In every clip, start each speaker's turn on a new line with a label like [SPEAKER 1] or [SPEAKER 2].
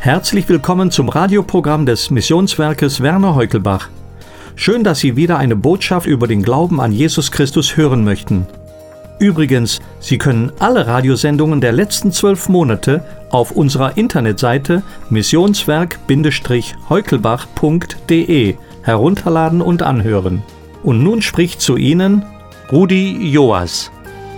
[SPEAKER 1] Herzlich willkommen zum Radioprogramm des Missionswerkes Werner Heukelbach. Schön, dass Sie wieder eine Botschaft über den Glauben an Jesus Christus hören möchten. Übrigens, Sie können alle Radiosendungen der letzten 12 Monate auf unserer Internetseite missionswerk-heukelbach.de herunterladen und anhören. Und nun spricht zu Ihnen Rudi Joas.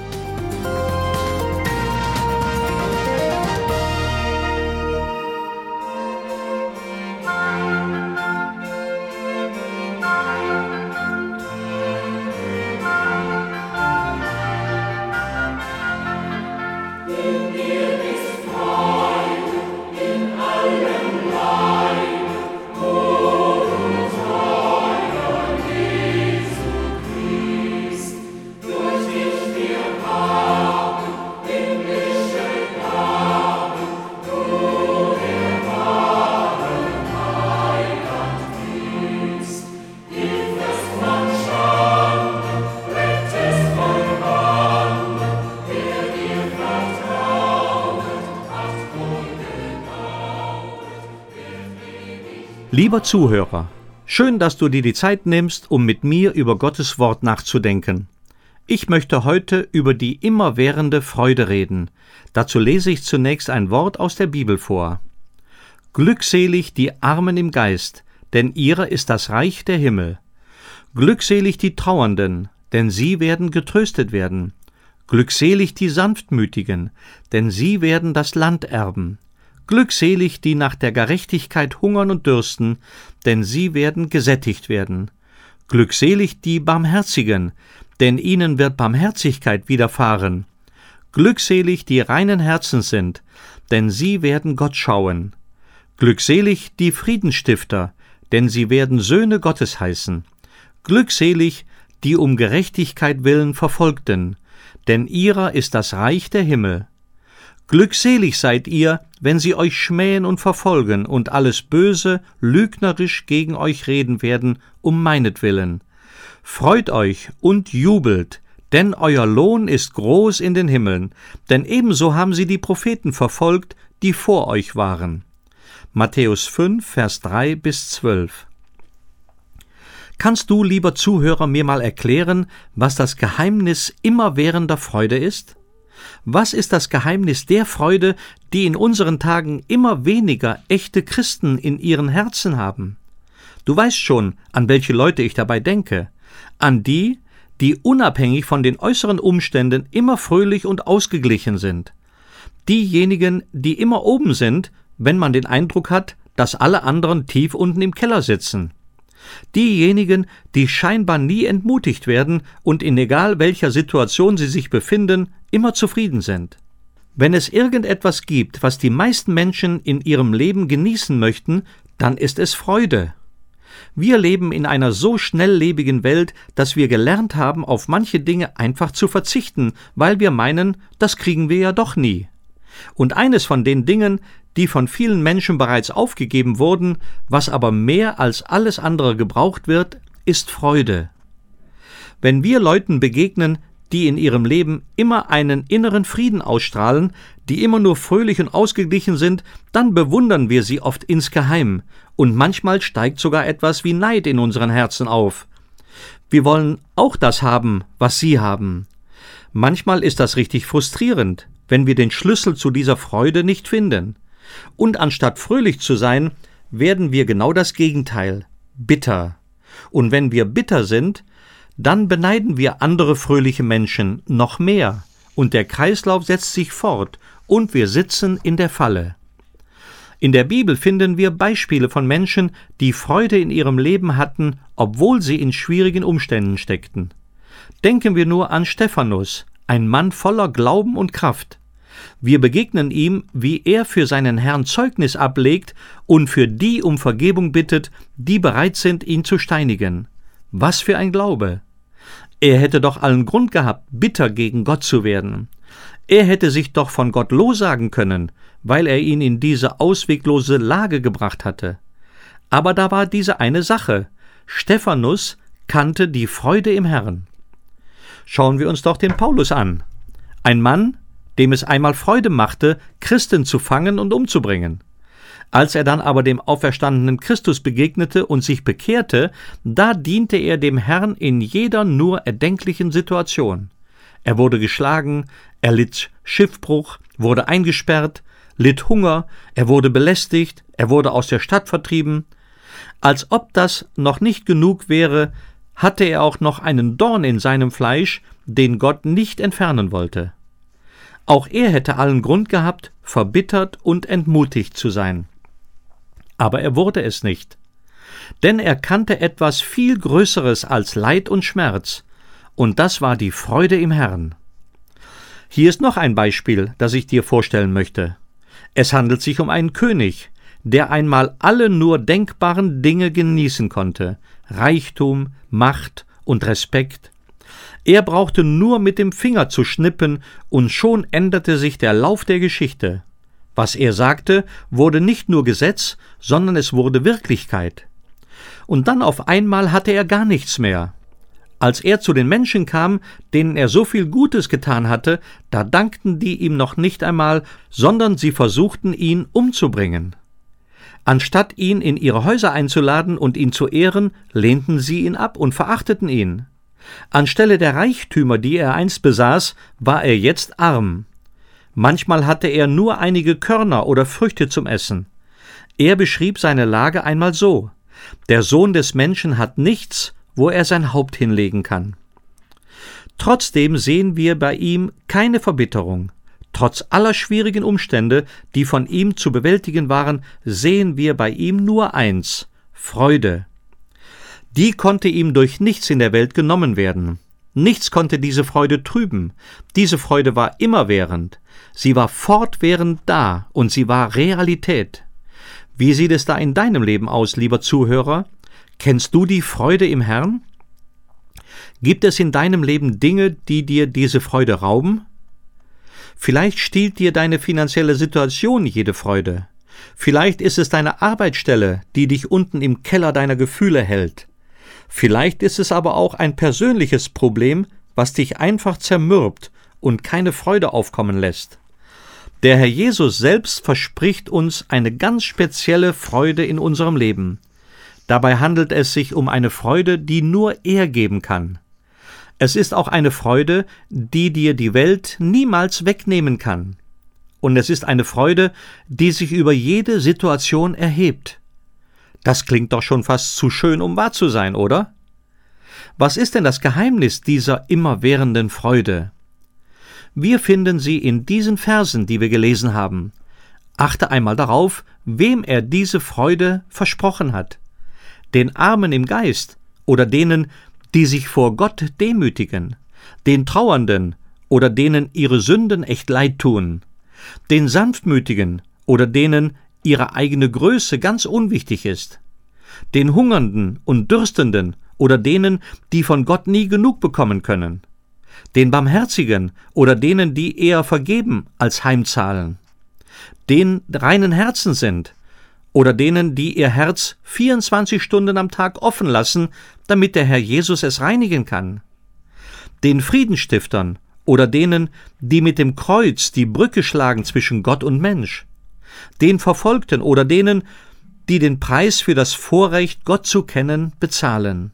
[SPEAKER 1] Lieber Zuhörer, schön, dass du dir die Zeit nimmst, um mit mir über Gottes Wort nachzudenken. Ich möchte heute über die immerwährende Freude reden. Dazu lese ich zunächst ein Wort aus der Bibel vor. Glückselig die Armen im Geist, denn ihrer ist das Reich der Himmel. Glückselig die Trauernden, denn sie werden getröstet werden. Glückselig die Sanftmütigen, denn sie werden das Land erben. Glückselig die nach der Gerechtigkeit hungern und dürsten, denn sie werden gesättigt werden. Glückselig die Barmherzigen, denn ihnen wird Barmherzigkeit widerfahren. Glückselig die reinen Herzens sind, denn sie werden Gott schauen. Glückselig die Friedensstifter, denn sie werden Söhne Gottes heißen. Glückselig die um Gerechtigkeit willen Verfolgten, denn ihrer ist das Reich der Himmel. Glückselig seid ihr, wenn sie euch schmähen und verfolgen und alles Böse lügnerisch gegen euch reden werden, um meinetwillen. Freut euch und jubelt, denn euer Lohn ist groß in den Himmeln, denn ebenso haben sie die Propheten verfolgt, die vor euch waren. Matthäus 5, Vers 3 bis 12. Kannst du, lieber Zuhörer, mir mal erklären, was das Geheimnis immerwährender Freude ist? Was ist das Geheimnis der Freude, die in unseren Tagen immer weniger echte Christen in ihren Herzen haben? Du weißt schon, an welche Leute ich dabei denke. An die, die unabhängig von den äußeren Umständen immer fröhlich und ausgeglichen sind. Diejenigen, die immer oben sind, wenn man den Eindruck hat, dass alle anderen tief unten im Keller sitzen. Diejenigen, die scheinbar nie entmutigt werden und in egal welcher Situation sie sich befinden, immer zufrieden sind. Wenn es irgendetwas gibt, was die meisten Menschen in ihrem Leben genießen möchten, dann ist es Freude. Wir leben in einer so schnelllebigen Welt, dass wir gelernt haben, auf manche Dinge einfach zu verzichten, weil wir meinen, das kriegen wir ja doch nie. Und eines von den Dingen, die von vielen Menschen bereits aufgegeben wurden, was aber mehr als alles andere gebraucht wird, ist Freude. Wenn wir Leuten begegnen, die in ihrem Leben immer einen inneren Frieden ausstrahlen, die immer nur fröhlich und ausgeglichen sind, dann bewundern wir sie oft insgeheim, und manchmal steigt sogar etwas wie Neid in unseren Herzen auf. Wir wollen auch das haben, was sie haben. Manchmal ist das richtig frustrierend, wenn wir den Schlüssel zu dieser Freude nicht finden. Und anstatt fröhlich zu sein, werden wir genau das Gegenteil, bitter. Und wenn wir bitter sind, dann beneiden wir andere fröhliche Menschen noch mehr, und der Kreislauf setzt sich fort, und wir sitzen in der Falle. In der Bibel finden wir Beispiele von Menschen, die Freude in ihrem Leben hatten, obwohl sie in schwierigen Umständen steckten. Denken wir nur an Stephanus, ein Mann voller Glauben und Kraft. Wir begegnen ihm, wie er für seinen Herrn Zeugnis ablegt und für die um Vergebung bittet, die bereit sind, ihn zu steinigen. Was für ein Glaube! Er hätte doch allen Grund gehabt, bitter gegen Gott zu werden. Er hätte sich doch von Gott lossagen können, weil er ihn in diese ausweglose Lage gebracht hatte. Aber da war diese eine Sache: Stephanus kannte die Freude im Herrn. Schauen wir uns doch den Paulus an. Ein Mann, dem es einmal Freude machte, Christen zu fangen und umzubringen. Als er dann aber dem auferstandenen Christus begegnete und sich bekehrte, da diente er dem Herrn in jeder nur erdenklichen Situation. Er wurde geschlagen, er litt Schiffbruch, wurde eingesperrt, litt Hunger, er wurde belästigt, er wurde aus der Stadt vertrieben. Als ob das noch nicht genug wäre, hatte er auch noch einen Dorn in seinem Fleisch, den Gott nicht entfernen wollte. Auch er hätte allen Grund gehabt, verbittert und entmutigt zu sein. Aber er wurde es nicht. Denn er kannte etwas viel Größeres als Leid und Schmerz, und das war die Freude im Herrn. Hier ist noch ein Beispiel, das ich dir vorstellen möchte. Es handelt sich um einen König, der einmal alle nur denkbaren Dinge genießen konnte: Reichtum, Macht und Respekt. Er brauchte nur mit dem Finger zu schnippen, und schon änderte sich der Lauf der Geschichte. Was er sagte, wurde nicht nur Gesetz, sondern es wurde Wirklichkeit. Und dann auf einmal hatte er gar nichts mehr. Als er zu den Menschen kam, denen er so viel Gutes getan hatte, da dankten die ihm noch nicht einmal, sondern sie versuchten, ihn umzubringen. Anstatt ihn in ihre Häuser einzuladen und ihn zu ehren, lehnten sie ihn ab und verachteten ihn. Anstelle der Reichtümer, die er einst besaß, war er jetzt arm. Manchmal hatte er nur einige Körner oder Früchte zum Essen. Er beschrieb seine Lage einmal so: Der Sohn des Menschen hat nichts, wo er sein Haupt hinlegen kann. Trotzdem sehen wir bei ihm keine Verbitterung. Trotz aller schwierigen Umstände, die von ihm zu bewältigen waren, sehen wir bei ihm nur eins: Freude. Die konnte ihm durch nichts in der Welt genommen werden. Nichts konnte diese Freude trüben. Diese Freude war immerwährend. Sie war fortwährend da und sie war Realität. Wie sieht es da in deinem Leben aus, lieber Zuhörer? Kennst du die Freude im Herrn? Gibt es in deinem Leben Dinge, die dir diese Freude rauben? Vielleicht stiehlt dir deine finanzielle Situation jede Freude. Vielleicht ist es deine Arbeitsstelle, die dich unten im Keller deiner Gefühle hält. Vielleicht ist es aber auch ein persönliches Problem, was dich einfach zermürbt und keine Freude aufkommen lässt. Der Herr Jesus selbst verspricht uns eine ganz spezielle Freude in unserem Leben. Dabei handelt es sich um eine Freude, die nur er geben kann. Es ist auch eine Freude, die dir die Welt niemals wegnehmen kann. Und es ist eine Freude, die sich über jede Situation erhebt. Das klingt doch schon fast zu schön, um wahr zu sein, oder? Was ist denn das Geheimnis dieser immerwährenden Freude? Wir finden sie in diesen Versen, die wir gelesen haben. Achte einmal darauf, wem er diese Freude versprochen hat. Den Armen im Geist oder denen, die sich vor Gott demütigen, den Trauernden oder denen ihre Sünden echt leid tun, den Sanftmütigen oder denen ihre eigene Größe ganz unwichtig ist, den Hungernden und Dürstenden oder denen, die von Gott nie genug bekommen können, den Barmherzigen oder denen, die eher vergeben als heimzahlen, den reinen Herzen sind oder denen, die ihr Herz 24 Stunden am Tag offen lassen, damit der Herr Jesus es reinigen kann, den Friedenstiftern oder denen, die mit dem Kreuz die Brücke schlagen zwischen Gott und Mensch, den Verfolgten oder denen, die den Preis für das Vorrecht, Gott zu kennen, bezahlen.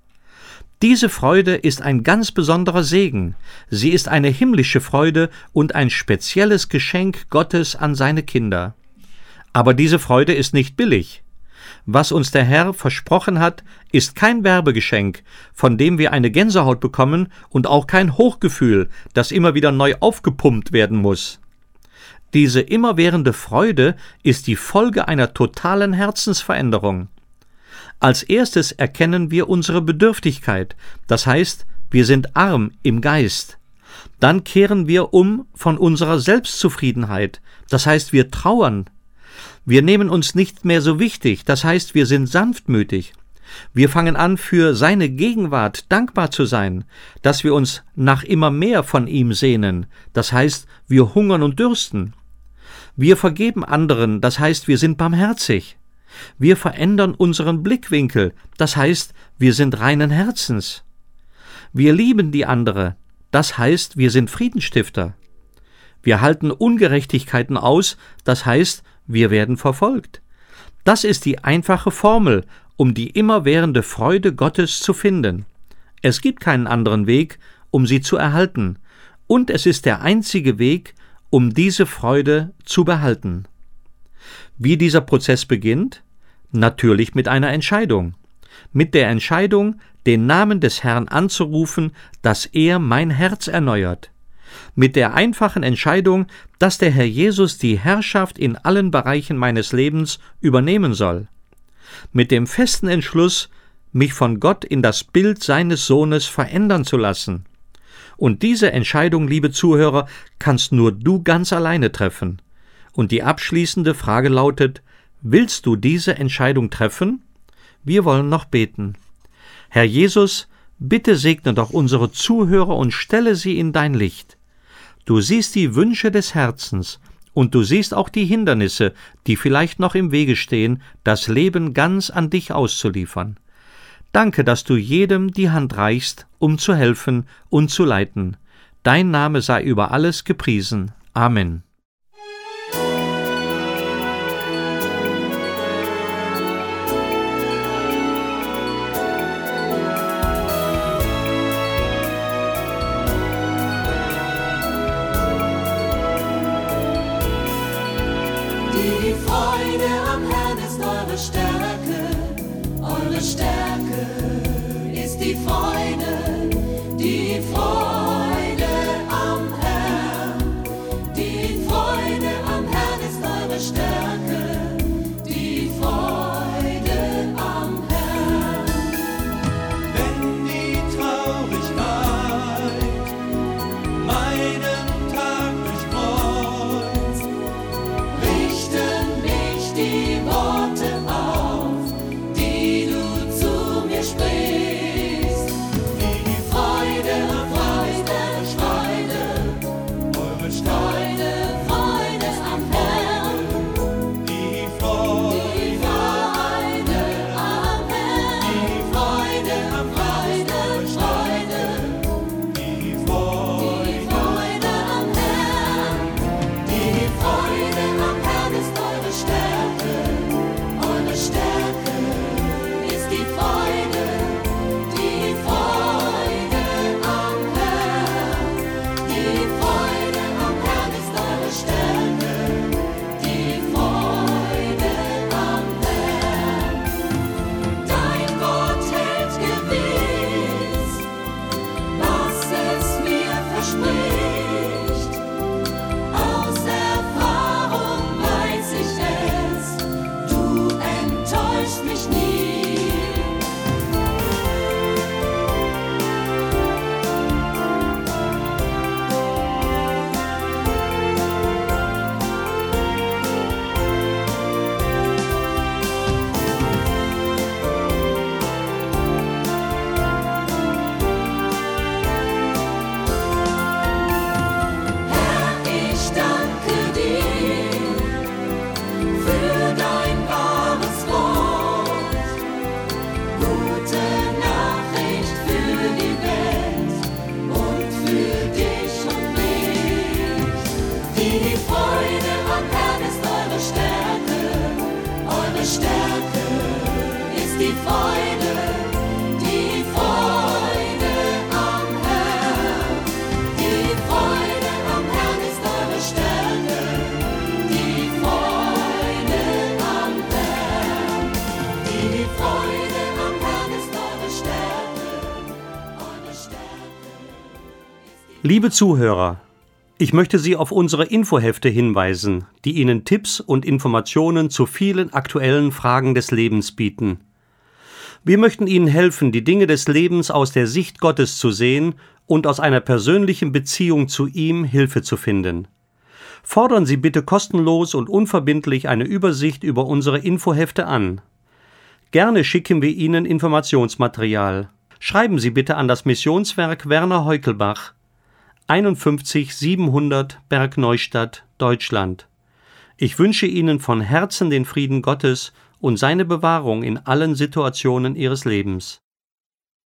[SPEAKER 1] Diese Freude ist ein ganz besonderer Segen. Sie ist eine himmlische Freude und ein spezielles Geschenk Gottes an seine Kinder. Aber diese Freude ist nicht billig. Was uns der Herr versprochen hat, ist kein Werbegeschenk, von dem wir eine Gänsehaut bekommen, und auch kein Hochgefühl, das immer wieder neu aufgepumpt werden muss. Diese immerwährende Freude ist die Folge einer totalen Herzensveränderung. Als erstes erkennen wir unsere Bedürftigkeit, das heißt, wir sind arm im Geist. Dann kehren wir um von unserer Selbstzufriedenheit, das heißt, wir trauern. Wir nehmen uns nicht mehr so wichtig, das heißt, wir sind sanftmütig. Wir fangen an, für seine Gegenwart dankbar zu sein, dass wir uns nach immer mehr von ihm sehnen, das heißt, wir hungern und dürsten. Wir vergeben anderen, das heißt, wir sind barmherzig. Wir verändern unseren Blickwinkel, das heißt, wir sind reinen Herzens. Wir lieben die andere, das heißt, wir sind Friedensstifter. Wir halten Ungerechtigkeiten aus, das heißt, wir werden verfolgt. Das ist die einfache Formel, um die immerwährende Freude Gottes zu finden. Es gibt keinen anderen Weg, um sie zu erhalten, und es ist der einzige Weg, um diese Freude zu behalten. Wie dieser Prozess beginnt? Natürlich mit einer Entscheidung. Mit der Entscheidung, den Namen des Herrn anzurufen, dass er mein Herz erneuert. Mit der einfachen Entscheidung, dass der Herr Jesus die Herrschaft in allen Bereichen meines Lebens übernehmen soll. Mit dem festen Entschluss, mich von Gott in das Bild seines Sohnes verändern zu lassen. Und diese Entscheidung, liebe Zuhörer, kannst nur du ganz alleine treffen. Und die abschließende Frage lautet: Willst du diese Entscheidung treffen? Wir wollen noch beten. Herr Jesus, bitte segne doch unsere Zuhörer und stelle sie in dein Licht. Du siehst die Wünsche des Herzens und du siehst auch die Hindernisse, die vielleicht noch im Wege stehen, das Leben ganz an dich auszuliefern. Danke, dass du jedem die Hand reichst, um zu helfen und zu leiten. Dein Name sei über alles gepriesen. Amen.
[SPEAKER 2] Die Freude am Herrn ist eure Stärke ist die Freude am Herrn. Die Freude am Herrn ist eure Stärke, die Freude am Herrn.
[SPEAKER 3] Wenn die Traurigkeit meinen Tag durchkreuzt,
[SPEAKER 2] Richten mich die Worte auf, die du zu mir sprichst. Die Freude, Freude, Freude,
[SPEAKER 3] eure
[SPEAKER 2] Freude, Freude am Herrn.
[SPEAKER 3] die Freude,
[SPEAKER 2] Die Freude am Herrn. Die Freude, Freude, Freude,
[SPEAKER 3] die Freude,
[SPEAKER 2] die Freude am Herrn. Die Freude am Herrn ist eure Stärke ist die Freude am Herrn. Die Freude am Herrn ist eure Stärke, die Freude am Herrn. Dein Wort hält gewiss, was es mir verspricht. Aus Erfahrung weiß ich es, du enttäuschst mich nie. Herr, ich danke dir für dein wahres Wort. Gute Nachricht für die Welt und für dich und mich. Die Freude am Herrn ist eure Stärke ist die Freude am Herrn. Die Freude am Herrn ist eure Stärke, die Freude am Herrn. Die Freude am Herrn ist eure Stärke ist die
[SPEAKER 4] Liebe Zuhörer, ich möchte Sie auf unsere Infohefte hinweisen, die Ihnen Tipps und Informationen zu vielen aktuellen Fragen des Lebens bieten. Wir möchten Ihnen helfen, die Dinge des Lebens aus der Sicht Gottes zu sehen und aus einer persönlichen Beziehung zu ihm Hilfe zu finden. Fordern Sie bitte kostenlos und unverbindlich eine Übersicht über unsere Infohefte an. Gerne schicken wir Ihnen Informationsmaterial. Schreiben Sie bitte an das Missionswerk Werner Heukelbach, 51 700 Bergneustadt, Deutschland. Ich wünsche Ihnen von Herzen den Frieden Gottes und seine Bewahrung in allen Situationen Ihres Lebens.